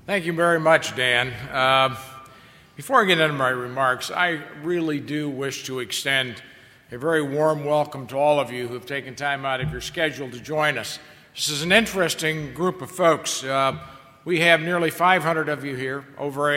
Thank you very much, Dan. Before I get into my remarks, I really do wish to extend a very warm welcome to all of you who have taken time out of your schedule to join us. This is an interesting group of folks. We have nearly 500 of you here, over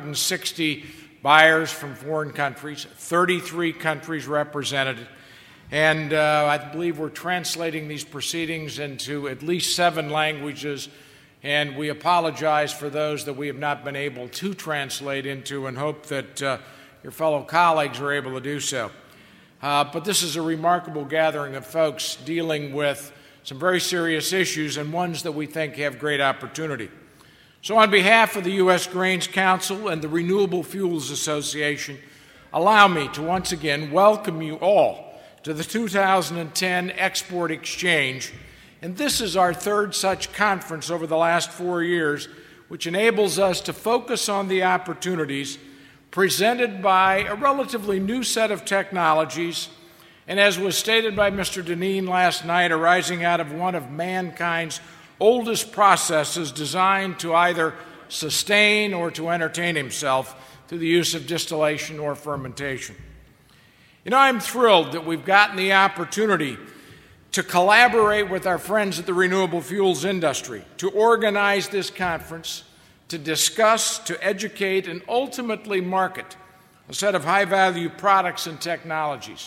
160 buyers from foreign countries, 33 countries represented, and I believe we're translating these proceedings into at least 7 languages, and we apologize for those that we have not been able to translate into and hope that your fellow colleagues are able to do so. But this is a remarkable gathering of folks dealing with some very serious issues and ones that we think have great opportunity. So on behalf of the U.S. Grains Council and the Renewable Fuels Association, allow me to once again welcome you all to the 2010 Export Exchange. And this is our 3rd such conference over the last 4 years, which enables us to focus on the opportunities presented by a relatively new set of technologies, and as was stated by Mr. Dineen last night, arising out of one of mankind's oldest processes designed to either sustain or to entertain himself through the use of distillation or fermentation. You know, I'm thrilled that we've gotten the opportunity to collaborate with our friends at the renewable fuels industry, to organize this conference, to discuss, to educate, and ultimately market a set of high-value products and technologies.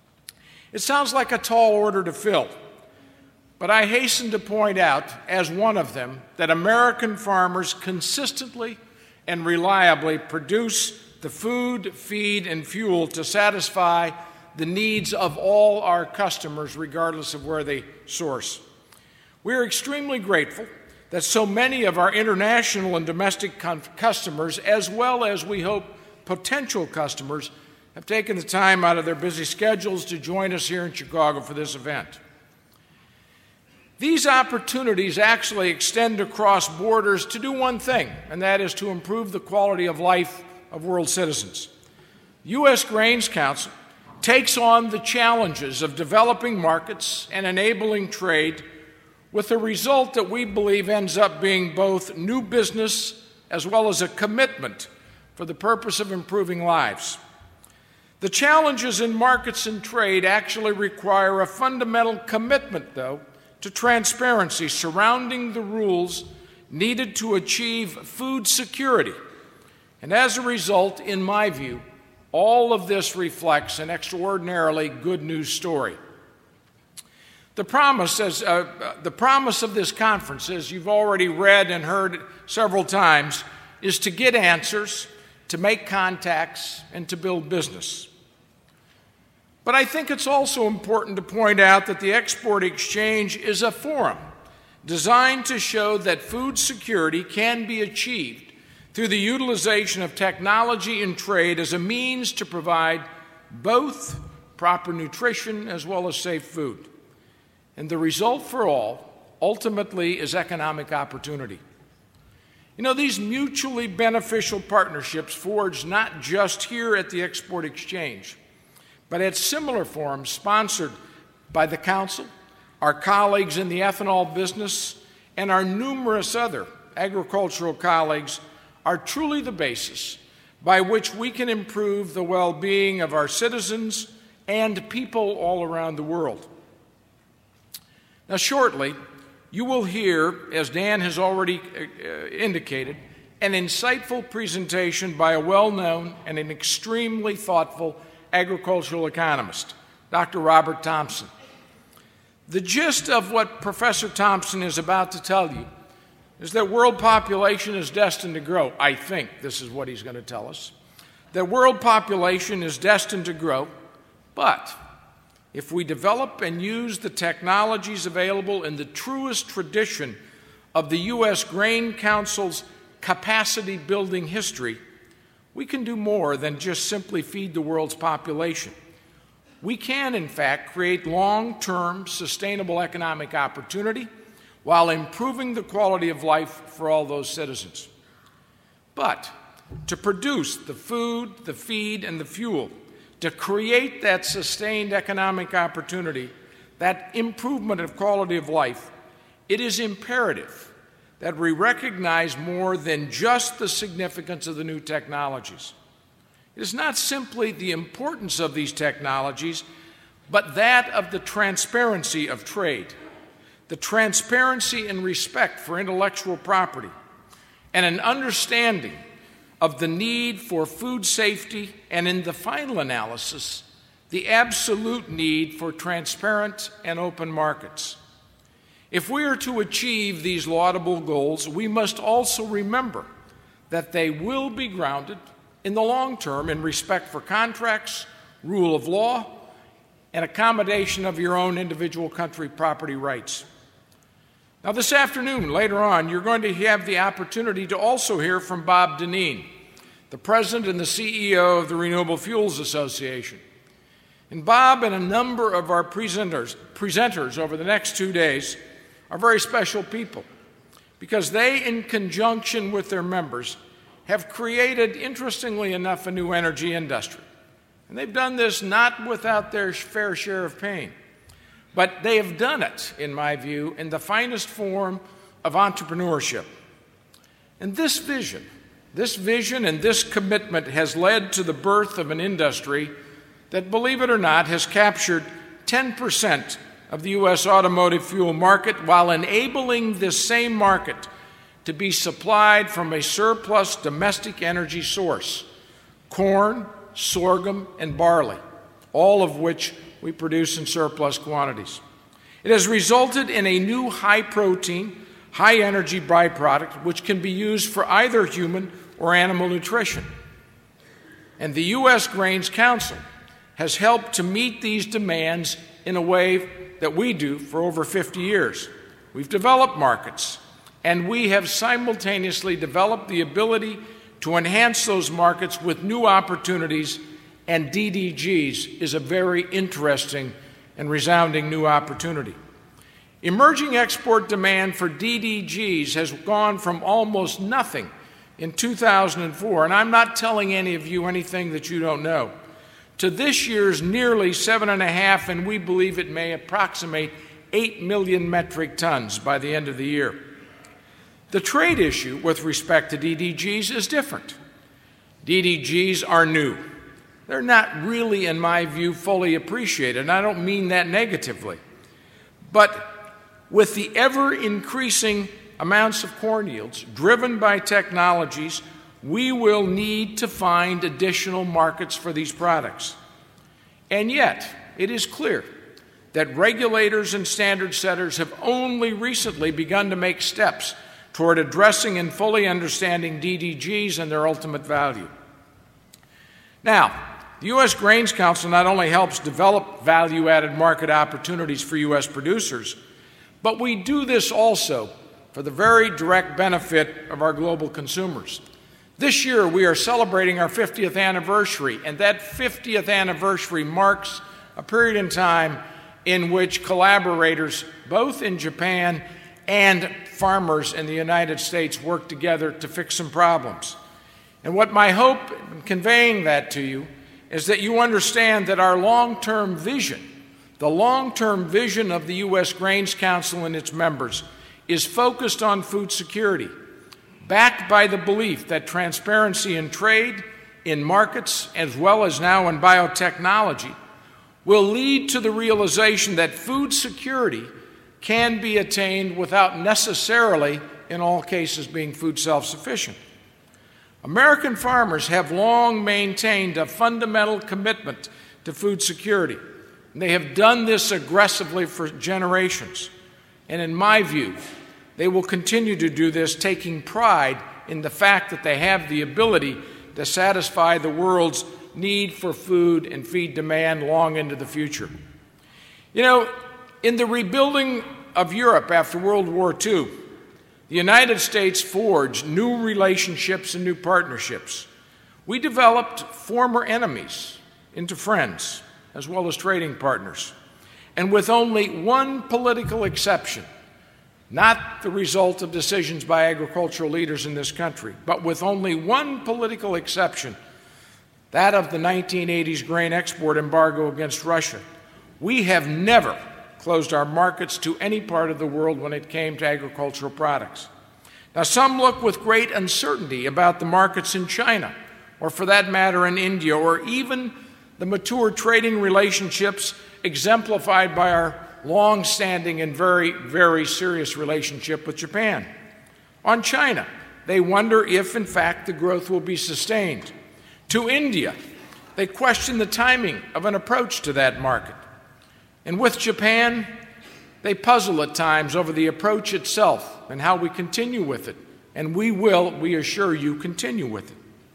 It sounds like a tall order to fill, but I hasten to point out, as one of them, that American farmers consistently and reliably produce the food, feed, and fuel to satisfy the needs of all our customers, regardless of where they source. We are extremely grateful that so many of our international and domestic customers, as well as we hope potential customers, have taken the time out of their busy schedules to join us here in Chicago for this event. These opportunities actually extend across borders to do one thing, and that is to improve the quality of life of world citizens. The U.S. Grains Council takes on the challenges of developing markets and enabling trade with a result that we believe ends up being both new business as well as a commitment for the purpose of improving lives. The challenges in markets and trade actually require a fundamental commitment, though, to transparency surrounding the rules needed to achieve food security. And as a result, in my view, all of this reflects an extraordinarily good news story. The promise of this conference, as you've already read and heard several times, is to get answers, to make contacts, and to build business. But I think it's also important to point out that the Export Exchange is a forum designed to show that food security can be achieved through the utilization of technology and trade as a means to provide both proper nutrition as well as safe food. And the result for all, ultimately, is economic opportunity. You know, these mutually beneficial partnerships forged not just here at the Export Exchange, but at similar forums sponsored by the Council, our colleagues in the ethanol business, and our numerous other agricultural colleagues, are truly the basis by which we can improve the well-being of our citizens and people all around the world. Now, shortly, you will hear, as Dan has already indicated, an insightful presentation by a well-known and an extremely thoughtful agricultural economist, Dr. Robert Thompson. The gist of what Professor Thompson is about to tell you is that world population is destined to grow. I think this is what he's going to tell us. That world population is destined to grow, but if we develop and use the technologies available in the truest tradition of the U.S. Grain Council's capacity building history, we can do more than just simply feed the world's population. We can, in fact, create long-term sustainable economic opportunity while improving the quality of life for all those citizens. But to produce the food, the feed, and the fuel, to create that sustained economic opportunity, that improvement of quality of life, it is imperative that we recognize more than just the significance of the new technologies. It is not simply the importance of these technologies, but that of the transparency of trade, the transparency and respect for intellectual property, and an understanding of the need for food safety, and in the final analysis, the absolute need for transparent and open markets. If we are to achieve these laudable goals, we must also remember that they will be grounded in the long term in respect for contracts, rule of law, and accommodation of your own individual country property rights. Now, this afternoon, later on, you're going to have the opportunity to also hear from Bob Dinneen, the President and the CEO of the Renewable Fuels Association. And Bob and a number of our presenters over the next 2 days are very special people because they, in conjunction with their members, have created, interestingly enough, a new energy industry. And they've done this not without their fair share of pain, but they have done it, in my view, in the finest form of entrepreneurship. And this vision and this commitment has led to the birth of an industry that, believe it or not, has captured 10% of the U.S. automotive fuel market while enabling this same market to be supplied from a surplus domestic energy source, corn, sorghum, and barley, all of which we produce in surplus quantities. It has resulted in a new high-protein, high-energy byproduct which can be used for either human or animal nutrition. And the U.S. Grains Council has helped to meet these demands in a way that we do for over 50 years. We've developed markets, and we have simultaneously developed the ability to enhance those markets with new opportunities, and DDGs is a very interesting and resounding new opportunity. Emerging export demand for DDGs has gone from almost nothing in 2004, and I'm not telling any of you anything that you don't know, to this year's nearly 7.5, and we believe it may approximate 8 million metric tons by the end of the year. The trade issue with respect to DDGs is different. DDGs are new. They're not really, in my view, fully appreciated, and I don't mean that negatively. But with the ever-increasing amounts of corn yields driven by technologies, we will need to find additional markets for these products. And yet, it is clear that regulators and standard setters have only recently begun to make steps toward addressing and fully understanding DDGs and their ultimate value. Now, the U.S. Grains Council not only helps develop value-added market opportunities for U.S. producers, but we do this also for the very direct benefit of our global consumers. This year, we are celebrating our 50th anniversary, and that 50th anniversary marks a period in time in which collaborators, both in Japan and farmers in the United States, work together to fix some problems. And what my hope in conveying that to you is that you understand that our long-term vision, the long-term vision of the U.S. Grains Council and its members, is focused on food security, backed by the belief that transparency in trade, in markets, as well as now in biotechnology, will lead to the realization that food security can be attained without necessarily, in all cases, being food self-sufficient. American farmers have long maintained a fundamental commitment to food security, and they have done this aggressively for generations. And in my view, they will continue to do this, taking pride in the fact that they have the ability to satisfy the world's need for food and feed demand long into the future. You know, in the rebuilding of Europe after World War II, the United States forged new relationships and new partnerships. We developed former enemies into friends, as well as trading partners. And with only one political exception, not the result of decisions by agricultural leaders in this country, but with only one political exception, that of the 1980s grain export embargo against Russia, we have never closed our markets to any part of the world when it came to agricultural products. Now, some look with great uncertainty about the markets in China, or for that matter in India, or even the mature trading relationships exemplified by our long-standing and very, very serious relationship with Japan. On China, they wonder if, in fact, the growth will be sustained. To India, they question the timing of an approach to that market. And with Japan, they puzzle at times over the approach itself and how we continue with it. And we will, we assure you, continue with it.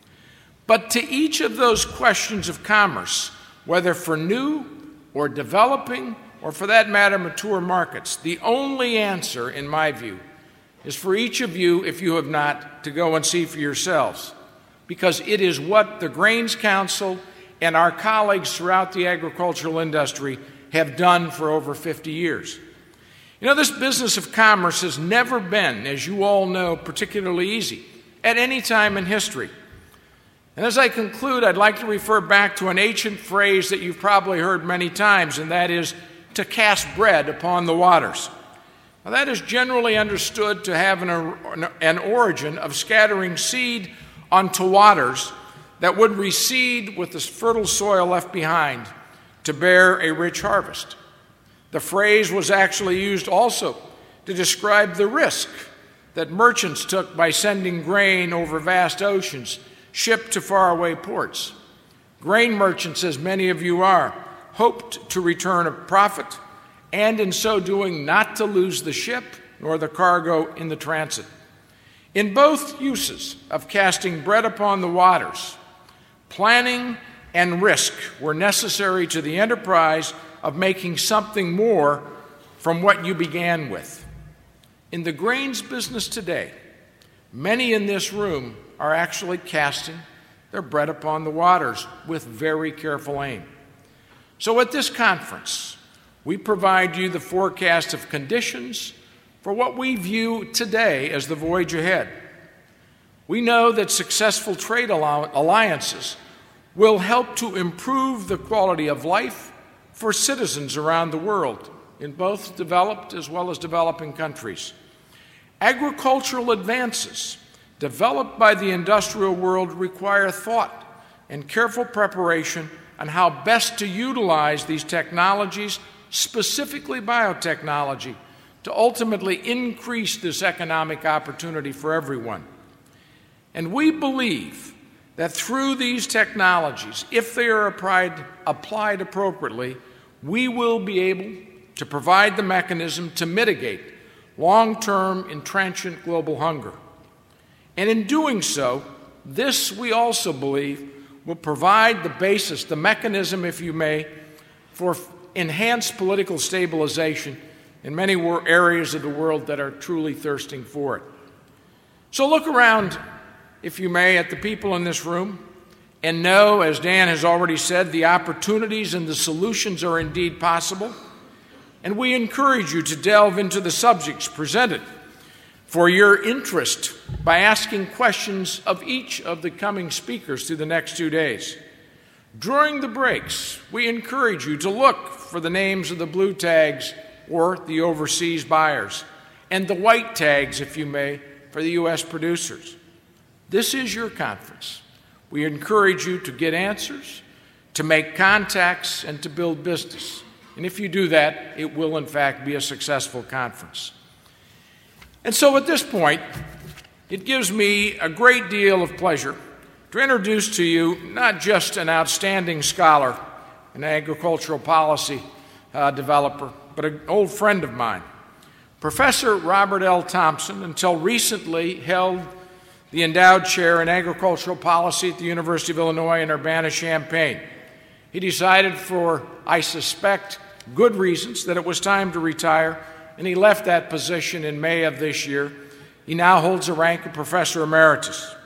But to each of those questions of commerce, whether for new or developing, or for that matter, mature markets, the only answer, in my view, is for each of you, if you have not, to go and see for yourselves, because it is what the Grains Council and our colleagues throughout the agricultural industry have done for over 50 years. You know, this business of commerce has never been, as you all know, particularly easy at any time in history. And as I conclude, I'd like to refer back to an ancient phrase that you've probably heard many times, and that is to cast bread upon the waters. Now, that is generally understood to have an origin of scattering seed onto waters that would reseed with the fertile soil left behind to bear a rich harvest. The phrase was actually used also to describe the risk that merchants took by sending grain over vast oceans, shipped to faraway ports. Grain merchants, as many of you are, hoped to return a profit, and in so doing not to lose the ship nor the cargo in the transit. In both uses of casting bread upon the waters, planning and risk were necessary to the enterprise of making something more from what you began with. In the grains business today, many in this room are actually casting their bread upon the waters with very careful aim. So at this conference, we provide you the forecast of conditions for what we view today as the voyage ahead. We know that successful trade alliances will help to improve the quality of life for citizens around the world, in both developed as well as developing countries. Agricultural advances developed by the industrial world require thought and careful preparation on how best to utilize these technologies, specifically biotechnology, to ultimately increase this economic opportunity for everyone. And we believe that through these technologies, if they are applied appropriately, we will be able to provide the mechanism to mitigate long-term entrenchant global hunger. And in doing so, this, we also believe, will provide the basis, the mechanism, if you may, for enhanced political stabilization in many areas of the world that are truly thirsting for it. So look around, if you may, at the people in this room and know, as Dan has already said, the opportunities and the solutions are indeed possible. And we encourage you to delve into the subjects presented for your interest by asking questions of each of the coming speakers through the next 2 days. During the breaks, we encourage you to look for the names of the blue tags or the overseas buyers, and the white tags, if you may, for the U.S. producers. This is your conference. We encourage you to get answers, to make contacts, and to build business. And if you do that, it will, in fact, be a successful conference. And so at this point, it gives me a great deal of pleasure to introduce to you not just an outstanding scholar, an agricultural policy developer, but an old friend of mine. Professor Robert L. Thompson, until recently, held the endowed chair in agricultural policy at the University of Illinois in Urbana-Champaign. He decided for, I suspect, good reasons that it was time to retire, and he left that position in May of this year. He now holds the rank of Professor Emeritus.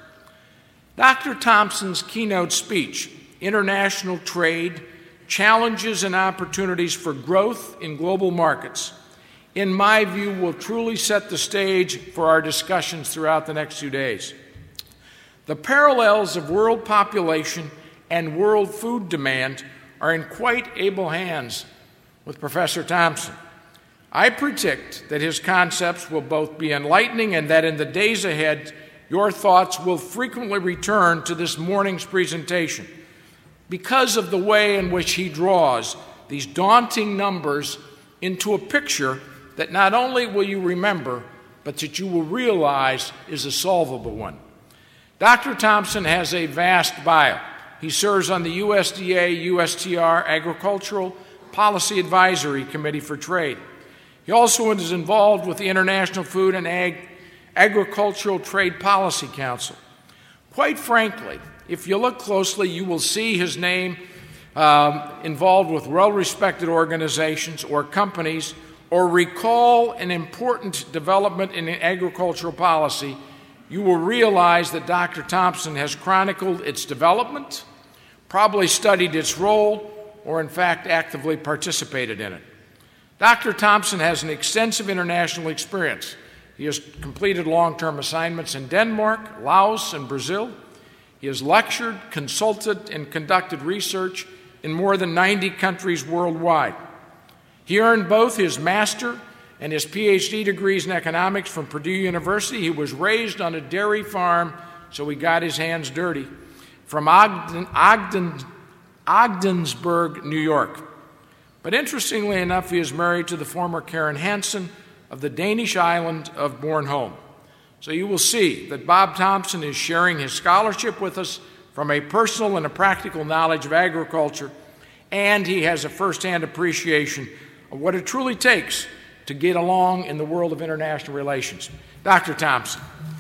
Dr. Thompson's keynote speech, International Trade, Challenges and Opportunities for Growth in Global Markets, in my view, will truly set the stage for our discussions throughout the next 2 days. The parallels of world population and world food demand are in quite able hands with Professor Thompson. I predict that his concepts will both be enlightening and that in the days ahead, your thoughts will frequently return to this morning's presentation because of the way in which he draws these daunting numbers into a picture that not only will you remember, but that you will realize is a solvable one. Dr. Thompson has a vast bio. He serves on the USDA, USTR Agricultural Policy Advisory Committee for Trade. He also is involved with the International Food and Agricultural Trade Policy Council. Quite frankly, if you look closely, you will see his name involved with well-respected organizations or companies, or recall an important development in agricultural policy, you will realize that Dr. Thompson has chronicled its development, probably studied its role, or in fact actively participated in it. Dr. Thompson has an extensive international experience. He has completed long-term assignments in Denmark, Laos, and Brazil. He has lectured, consulted, and conducted research in more than 90 countries worldwide. He earned both his master and his PhD degrees in economics from Purdue University. He was raised on a dairy farm, so he got his hands dirty, from Ogdensburg, New York. But interestingly enough, he is married to the former Karen Hansen of the Danish island of Bornholm. So you will see that Bob Thompson is sharing his scholarship with us from a personal and a practical knowledge of agriculture, and he has a firsthand appreciation of what it truly takes to get along in the world of international relations. Dr. Thompson.